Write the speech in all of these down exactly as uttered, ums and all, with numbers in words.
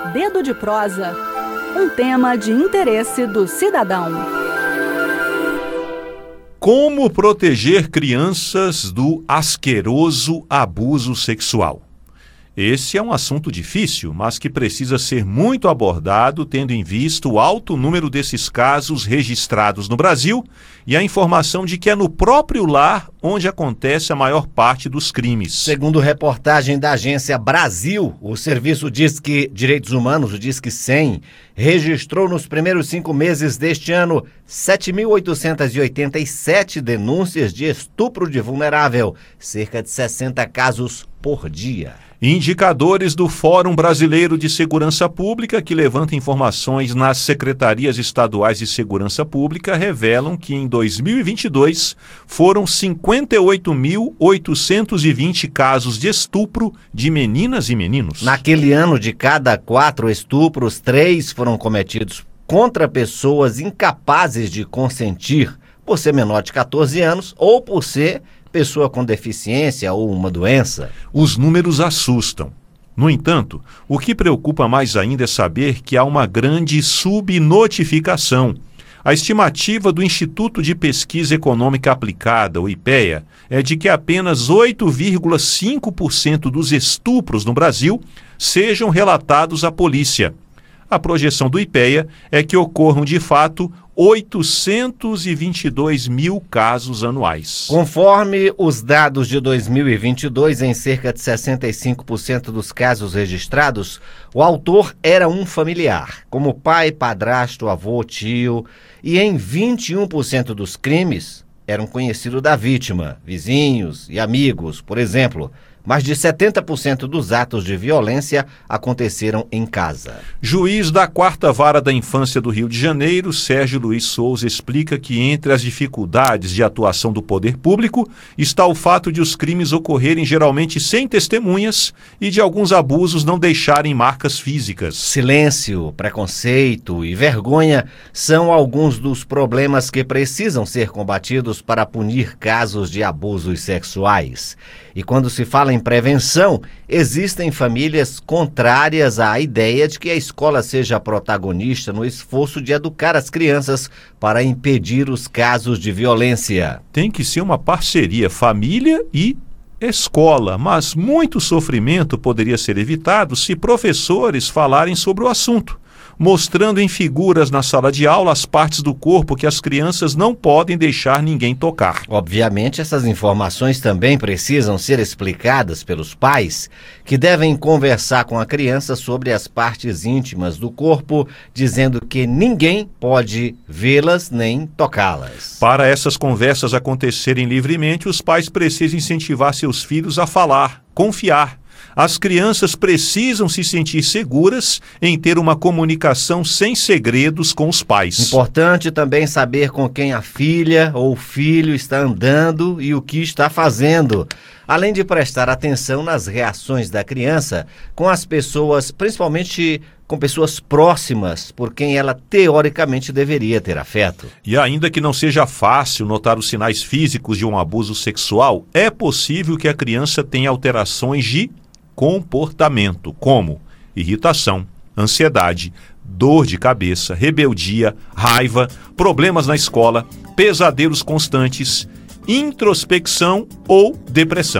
Dedo de Prosa, um tema de interesse do cidadão. Como proteger crianças do asqueroso abuso sexual? Esse é um assunto difícil, mas que precisa ser muito abordado, tendo em vista o alto número desses casos registrados no Brasil e a informação de que é no próprio lar onde acontece a maior parte dos crimes. Segundo reportagem da Agência Brasil, o Serviço Disque Direitos Humanos, o Disque cem, registrou nos primeiros cinco meses deste ano sete mil oitocentas e oitenta e sete denúncias de estupro de vulnerável, cerca de sessenta casos por dia. Indicadores do Fórum Brasileiro de Segurança Pública, que levanta informações nas secretarias estaduais de segurança pública, revelam que em dois mil e vinte e dois foram cinquenta e oito mil oitocentos e vinte casos de estupro de meninas e meninos. Naquele ano, de cada quatro estupros, três foram cometidos contra pessoas incapazes de consentir, por ser menor de catorze anos ou por ser pessoa com deficiência ou uma doença. Os números assustam. No entanto, o que preocupa mais ainda é saber que há uma grande subnotificação. A estimativa do Instituto de Pesquisa Econômica Aplicada, o IPEA, é de que apenas oito vírgula cinco por cento dos estupros no Brasil sejam relatados à polícia. A projeção do IPEA é que ocorram, de fato, oitocentos e vinte e dois mil casos anuais. Conforme os dados de dois mil e vinte e dois, em cerca de sessenta e cinco por cento dos casos registrados, o autor era um familiar, como pai, padrasto, avô, tio, e em vinte e um por cento dos crimes era um conhecido da vítima, vizinhos e amigos, por exemplo. Mais de setenta por cento dos atos de violência aconteceram em casa. Juiz da quarta Vara da Infância do Rio de Janeiro, Sérgio Luiz Souza, explica que entre as dificuldades de atuação do poder público está o fato de os crimes ocorrerem geralmente sem testemunhas e de alguns abusos não deixarem marcas físicas. Silêncio, preconceito e vergonha são alguns dos problemas que precisam ser combatidos para punir casos de abusos sexuais. E quando se fala em prevenção, existem famílias contrárias à ideia de que a escola seja protagonista no esforço de educar as crianças para impedir os casos de violência. Tem que ser uma parceria família e escola, mas muito sofrimento poderia ser evitado se professores falarem sobre o assunto, mostrando em figuras na sala de aula as partes do corpo que as crianças não podem deixar ninguém tocar. Obviamente, essas informações também precisam ser explicadas pelos pais, que devem conversar com a criança sobre as partes íntimas do corpo, dizendo que ninguém pode vê-las nem tocá-las. Para essas conversas acontecerem livremente, os pais precisam incentivar seus filhos a falar, confiar. As crianças precisam se sentir seguras em ter uma comunicação sem segredos com os pais. Importante também saber com quem a filha ou o filho está andando e o que está fazendo, além de prestar atenção nas reações da criança com as pessoas, principalmente com pessoas próximas, por quem ela teoricamente deveria ter afeto. E ainda que não seja fácil notar os sinais físicos de um abuso sexual, é possível que a criança tenha alterações de comportamento, como irritação, ansiedade, dor de cabeça, rebeldia, raiva, problemas na escola, pesadelos constantes, introspecção ou depressão.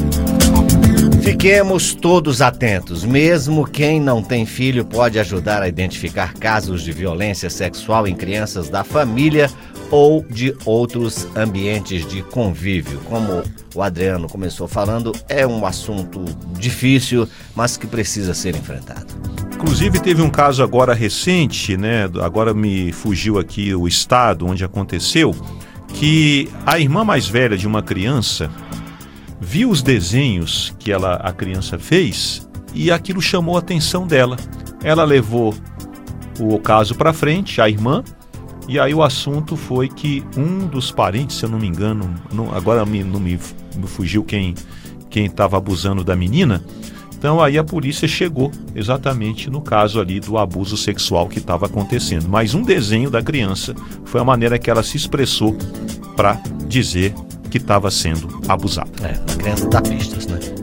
Fiquemos todos atentos. Mesmo quem não tem filho pode ajudar a identificar casos de violência sexual em crianças da família ou de outros ambientes de convívio. Como o Adriano começou falando, é um assunto difícil, mas que precisa ser enfrentado. Inclusive teve um caso agora recente, né? Agora me fugiu aqui o estado onde aconteceu, que a irmã mais velha de uma criança viu os desenhos que ela, a criança fez e aquilo chamou a atenção dela. Ela levou o caso para frente, a irmã, e aí o assunto foi que um dos parentes, se eu não me engano, não, agora me, não me, me fugiu quem quem estava abusando da menina, então aí a polícia chegou exatamente no caso ali do abuso sexual que estava acontecendo. Mas um desenho da criança foi a maneira que ela se expressou para dizer que estava sendo abusada. É, a criança dá pistas, né?